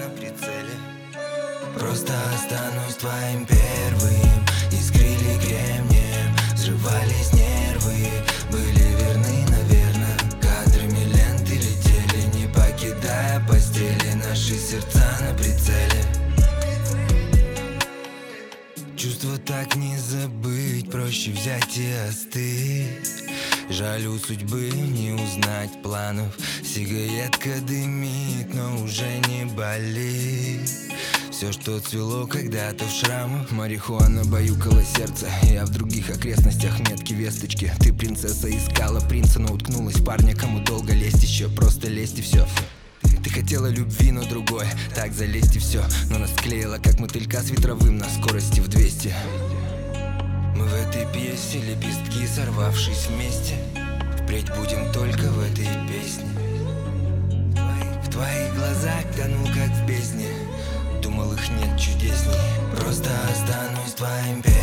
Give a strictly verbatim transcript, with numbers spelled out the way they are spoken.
на прицеле. Просто останусь твоим первым. Искрили кремнием, взрывались нервы. Были верны, наверное, кадрами ленты летели, не покидая постели. Наши сердца на прицеле. Чувство так не забыть, проще взять и остыть. Жаль, у судьбы не узнать планов. Сигаретка дымит, но уже не болит. Все, что цвело когда-то в шрамах. Марихуана баюкала сердце. Я в других окрестностях метки весточки. Ты, принцесса, искала принца, но уткнулась в парня, кому долго лезть еще. Просто лезть и все. Ты хотела любви, но другой. Так залезть и все. Но нас склеило, как мотылька с ветровым на скорости в двести. Мы в этой пьесе лепестки, сорвавшись вместе. Впредь будем только в этой песне. В твоих, в твоих глазах тонул, как в бездне. Думал, их нет чудесней. Просто останусь твоим первым.